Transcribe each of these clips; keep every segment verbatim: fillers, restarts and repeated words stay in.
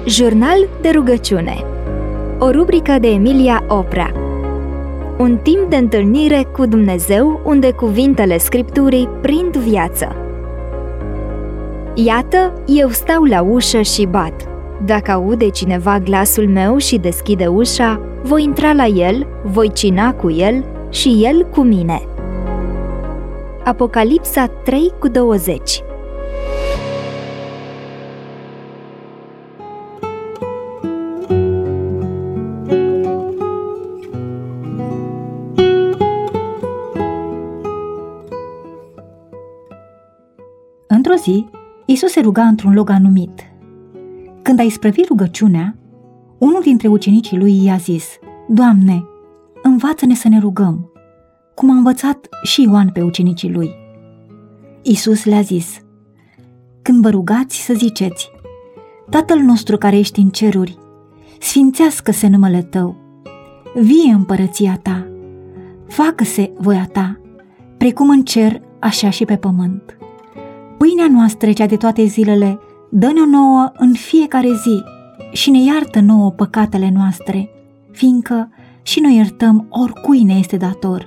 Jurnal de rugăciune. O rubrică de Emilia Oprea. Un timp de întâlnire cu Dumnezeu unde cuvintele Scripturii prind viață. Iată, eu stau la ușă și bat. Dacă aude cineva glasul meu și deschide ușa, voi intra la el, voi cina cu el și el cu mine. Apocalipsa trei cu douăzeci. Într-o zi, Iisus se ruga într-un loc anumit. Când a isprăvit rugăciunea, unul dintre ucenicii lui i-a zis: Doamne, învață-ne să ne rugăm, cum a învățat și Ioan pe ucenicii lui. Iisus le-a zis: Când vă rugați să ziceți: Tatăl nostru care ești în ceruri, sfințească-se numele Tău, vie împărăția Ta, facă-se voia Ta, precum în cer, așa și pe pământ. Pâinea noastră, cea de toate zilele, dă-ne-o nouă în fiecare zi și ne iartă nouă păcatele noastre, fiindcă și noi iertăm oricui ne este dator.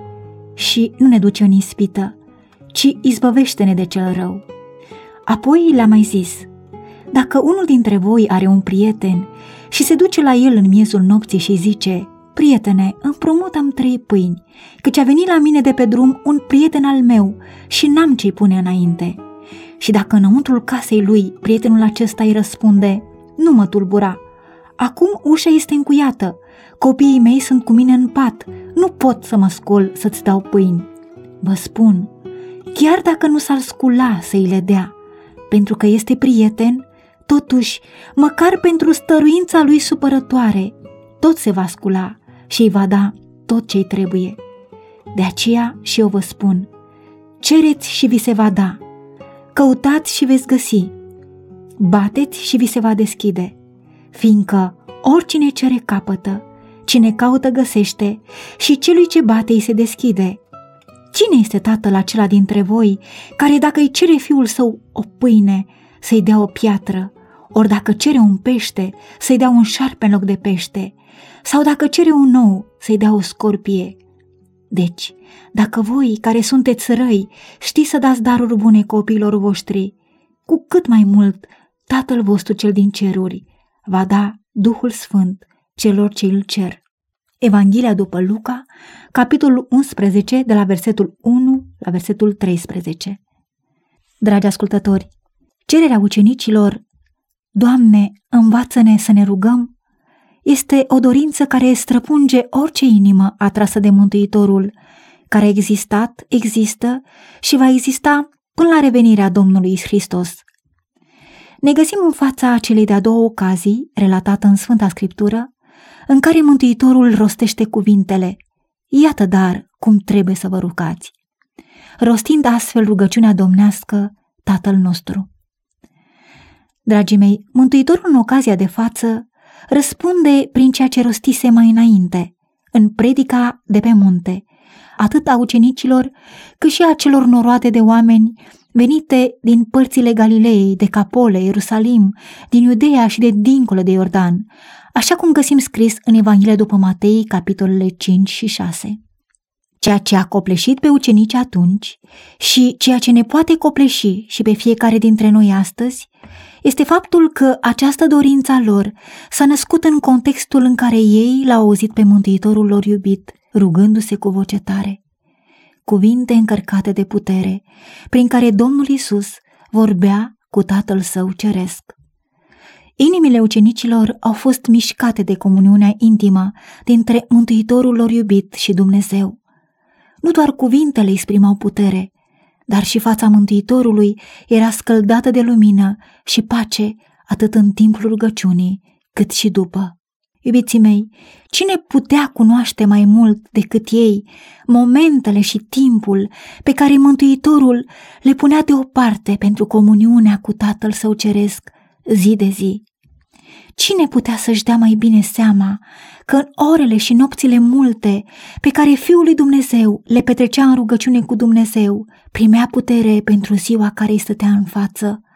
Și nu ne duce în ispită, ci izbăvește-ne de cel rău. Apoi le-a mai zis: Dacă unul dintre voi are un prieten și se duce la el în miezul nopții și zice: Prietene, împrumută-mi trei pâini, căci a venit la mine de pe drum un prieten al meu și n-am ce-i pune înainte. Și dacă înăuntrul casei lui prietenul acesta îi răspunde: Nu mă tulbura, acum ușa este încuiată, copiii mei sunt cu mine în pat, nu pot să mă scol să-ți dau pâini. Vă spun, chiar dacă nu s-ar scula să îi le dea, pentru că este prieten, totuși, măcar pentru stăruința lui supărătoare, tot se va scula și îi va da tot ce-i trebuie. De aceea și eu vă spun: cereți și vi se va da, căutați și veți găsi, bateți și vi se va deschide, fiindcă oricine cere capătă, cine caută găsește și celui ce bate îi se deschide. Cine este tatăl acela dintre voi care dacă îi cere fiul său o pâine, să-i dea o piatră, ori dacă cere un pește, să-i dea un șarpe în loc de pește, sau dacă cere un ou, să-i dea o scorpie? Deci, dacă voi, care sunteți răi, știți să dați daruri bune copiilor voștri, cu cât mai mult Tatăl vostru cel din ceruri va da Duhul Sfânt celor ce îl cer. Evanghelia după Luca, capitolul unsprezece, de la versetul unu la versetul treisprezece. Dragi ascultători, cererea ucenicilor: Doamne, învață-ne să ne rugăm, este o dorință care străpunge orice inimă atrasă de Mântuitorul, care a existat, există și va exista până la revenirea Domnului Hristos. Ne găsim în fața celei de-a doua ocazii, relatată în Sfânta Scriptură, în care Mântuitorul rostește cuvintele: Iată dar cum trebuie să vă rugați, rostind astfel rugăciunea domnească: Tatăl nostru. Dragii mei, Mântuitorul în ocazia de față răspunde prin ceea ce rostise mai înainte, în predica de pe munte, atât a ucenicilor, cât și a celor noroade de oameni venite din părțile Galileei, Decapole, Ierusalim, din Iudeea și de dincolo de Iordan, așa cum găsim scris în Evanghelia după Matei, capitolele cinci și șase. Ceea ce a copleșit pe ucenici atunci și ceea ce ne poate copleși și pe fiecare dintre noi astăzi este faptul că această dorință a lor s-a născut în contextul în care ei l-au auzit pe Mântuitorul lor iubit rugându-se cu voce tare, cuvinte încărcate de putere, prin care Domnul Iisus vorbea cu Tatăl Său ceresc. Inimile ucenicilor au fost mișcate de comuniunea intimă dintre Mântuitorul lor iubit și Dumnezeu. Nu doar cuvintele exprimau putere, dar și fața Mântuitorului era scăldată de lumină și pace atât în timpul rugăciunii cât și după. Iubiții mei, cine putea cunoaște mai mult decât ei momentele și timpul pe care Mântuitorul le punea deoparte pentru comuniunea cu Tatăl Său ceresc zi de zi? Cine putea să-și dea mai bine seama că în orele și nopțile multe pe care Fiul lui Dumnezeu le petrecea în rugăciune cu Dumnezeu, primea putere pentru ziua care îi stătea în față,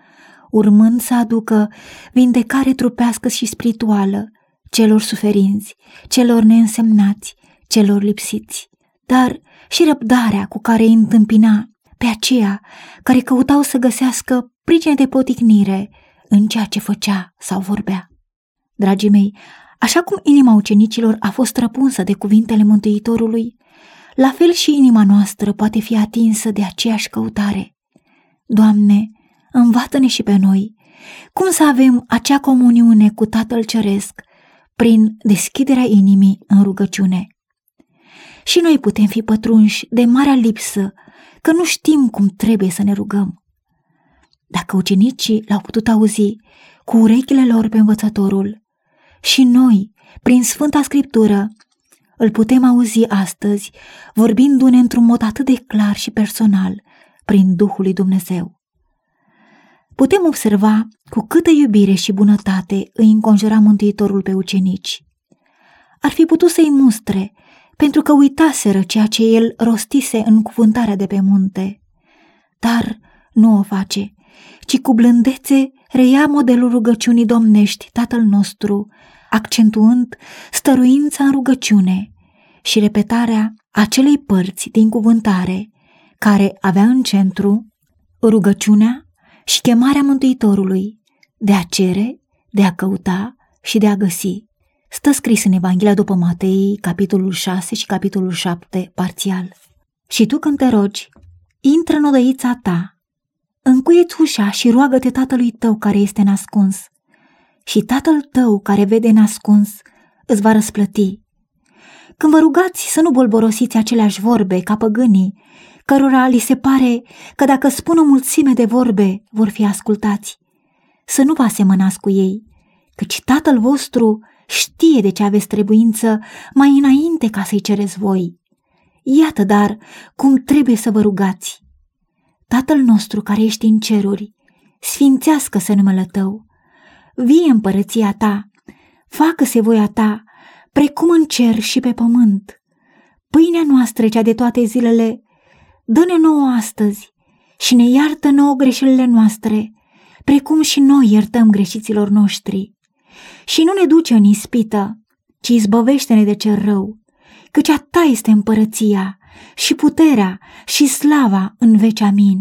urmând să aducă vindecare trupească și spirituală celor suferinți, celor neînsemnați, celor lipsiți, dar și răbdarea cu care îi întâmpina pe aceia care căutau să găsească pricine de poticnire în ceea ce făcea sau vorbea. Dragii mei, așa cum inima ucenicilor a fost răpunsă de cuvintele Mântuitorului, la fel și inima noastră poate fi atinsă de aceeași căutare. Doamne, învață-ne și pe noi cum să avem acea comuniune cu Tatăl Ceresc prin deschiderea inimii în rugăciune. Și noi putem fi pătrunși de marea lipsă că nu știm cum trebuie să ne rugăm. Dacă ucenicii l-au putut auzi cu urechile lor pe învățătorul, și noi, prin Sfânta Scriptură, îl putem auzi astăzi, vorbindu-ne într-un mod atât de clar și personal, prin Duhul lui Dumnezeu. Putem observa cu câtă iubire și bunătate îi înconjura Mântuitorul pe ucenici. Ar fi putut să-i mustre, pentru că uitaseră ceea ce el rostise în cuvântarea de pe munte. Dar nu o face, ci cu blândețe reia modelul rugăciunii domnești Tatăl nostru, accentuând stăruința în rugăciune și repetarea acelei părți din cuvântare care avea în centru rugăciunea și chemarea Mântuitorului de a cere, de a căuta și de a găsi. Stă scris în Evanghelia după Matei, capitolul șase și capitolul șapte, parțial. Și tu când te rogi, intră în odăița ta, încuie-ți ușa și roagă-te Tatălui tău care este nascuns. Și Tatăl tău care vede nascuns îți va răsplăti. Când vă rugați să nu bolborosiți aceleași vorbe ca păgânii, cărora li se pare că dacă spun o mulțime de vorbe vor fi ascultați. Să nu vă asemănați cu ei, căci Tatăl vostru știe de ce aveți trebuință mai înainte ca să-i cereți voi. Iată dar cum trebuie să vă rugați. Tatăl nostru care ești în ceruri, sfințească-se numele tău. Vie împărăția ta, facă-se voia ta, precum în cer și pe pământ. Pâinea noastră cea de toate zilele, dă-ne nouă astăzi și ne iartă nouă greșelile noastre, precum și noi iertăm greșiților noștri. Și nu ne duce în ispită, ci izbăvește-ne de cel rău, căci a ta este împărăția și puterea și slava în veci amin.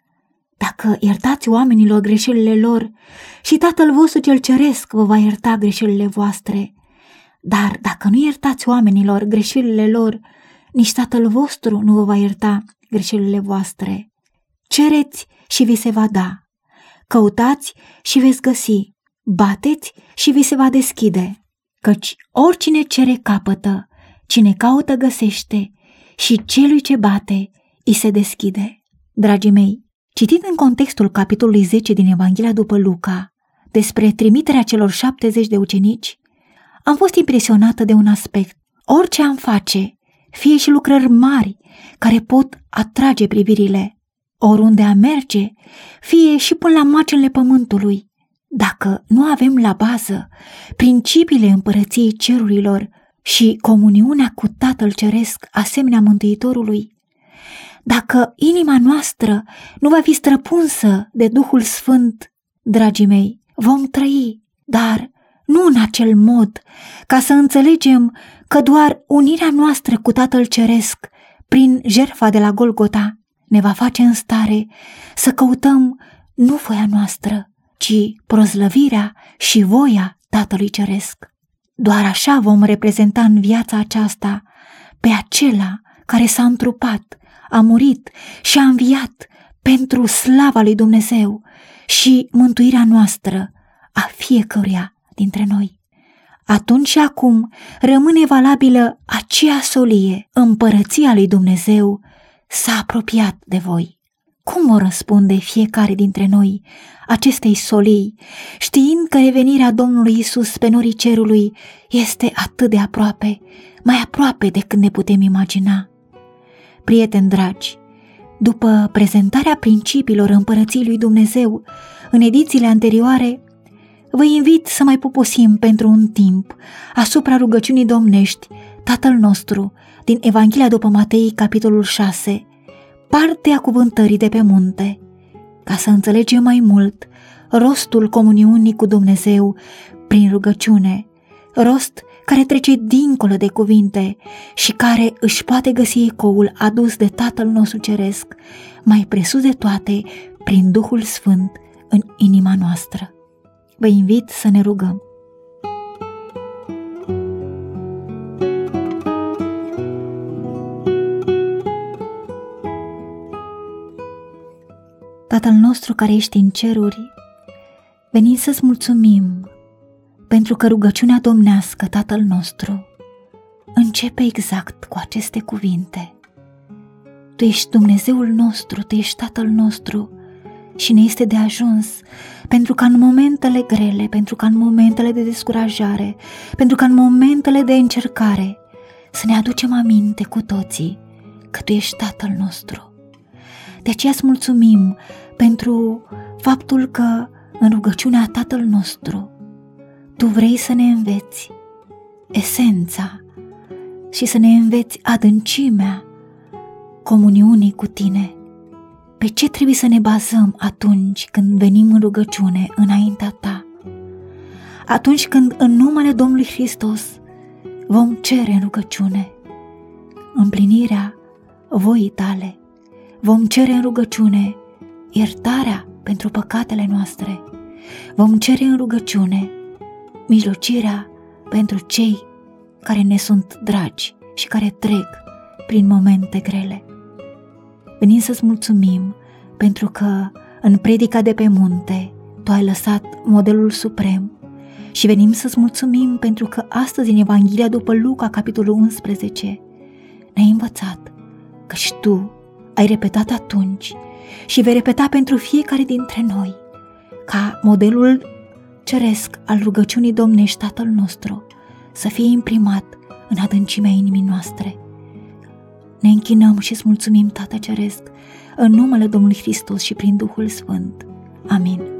Dacă iertați oamenilor greșelile lor, și Tatăl vostru cel ceresc vă va ierta greșelile voastre. Dar dacă nu iertați oamenilor greșelile lor, nici Tatăl vostru nu vă va ierta greșelile voastre. Cereți și vi se va da, căutați și veți găsi, bateți și vi se va deschide, căci oricine cere capătă, cine caută găsește și celui ce bate îi se deschide. Dragii mei, citind în contextul capitolului zece din Evanghelia după Luca despre trimiterea celor șaptezeci de ucenici, am fost impresionată de un aspect. Orice am face, fie și lucrări mari care pot atrage privirile, oriunde a merge, fie și până la marginile pământului, dacă nu avem la bază principiile împărăției cerurilor și comuniunea cu Tatăl Ceresc asemenea Mântuitorului, dacă inima noastră nu va fi străpunsă de Duhul Sfânt, dragii mei, vom trăi, dar nu în acel mod, ca să înțelegem că doar unirea noastră cu Tatăl Ceresc prin jertfa de la Golgota ne va face în stare să căutăm nu voia noastră, ci proslăvirea și voia Tatălui Ceresc. Doar așa vom reprezenta în viața aceasta pe acela care s-a întrupat, a murit și a înviat pentru slava lui Dumnezeu și mântuirea noastră, a fiecăruia dintre noi. Atunci și acum rămâne valabilă aceea solie, împărăția lui Dumnezeu s-a apropiat de voi. Cum o răspunde fiecare dintre noi acestei solii, știind că revenirea Domnului Iisus pe norii cerului este atât de aproape, mai aproape decât ne putem imagina? Prieteni dragi, după prezentarea principiilor împărăției lui Dumnezeu în edițiile anterioare, vă invit să mai poposim pentru un timp asupra rugăciunii domnești Tatăl nostru din Evanghelia după Matei, capitolul șase, partea cuvântării de pe munte, ca să înțelegem mai mult rostul comuniunii cu Dumnezeu prin rugăciune, rost care trece dincolo de cuvinte și care își poate găsi ecoul adus de Tatăl nostru Ceresc, mai presus de toate, prin Duhul Sfânt în inima noastră. Vă invit să ne rugăm. Tatăl nostru care ești în ceruri, venim să-ți mulțumim pentru că rugăciunea domnească, Tatăl nostru, începe exact cu aceste cuvinte. Tu ești Dumnezeul nostru, Tu ești Tatăl nostru și ne este de ajuns pentru că în momentele grele, pentru că în momentele de descurajare, pentru că în momentele de încercare să ne aducem aminte cu toții că Tu ești Tatăl nostru. De aceea îți mulțumim pentru faptul că în rugăciunea Tatăl nostru Tu vrei să ne înveți esența și să ne înveți adâncimea comuniunii cu Tine. Pe ce trebuie să ne bazăm atunci când venim în rugăciune înaintea Ta? Atunci când în numele Domnului Hristos vom cere în rugăciune împlinirea voii Tale, vom cere în rugăciune iertarea pentru păcatele noastre, vom cere în rugăciune mijlocirea pentru cei care ne sunt dragi și care trec prin momente grele. Venim să-ți mulțumim pentru că în predica de pe munte Tu ai lăsat modelul suprem și venim să-ți mulțumim pentru că astăzi în Evanghelia după Luca, capitolul unsprezece, ne-ai învățat că și Tu ai repetat atunci și vei repeta pentru fiecare dintre noi ca modelul ceresc al rugăciunii domnești Tatăl nostru să fie imprimat în adâncimea inimii noastre. Ne închinăm și îți mulțumim, Tată Ceresc, în numele Domnului Hristos și prin Duhul Sfânt. Amin.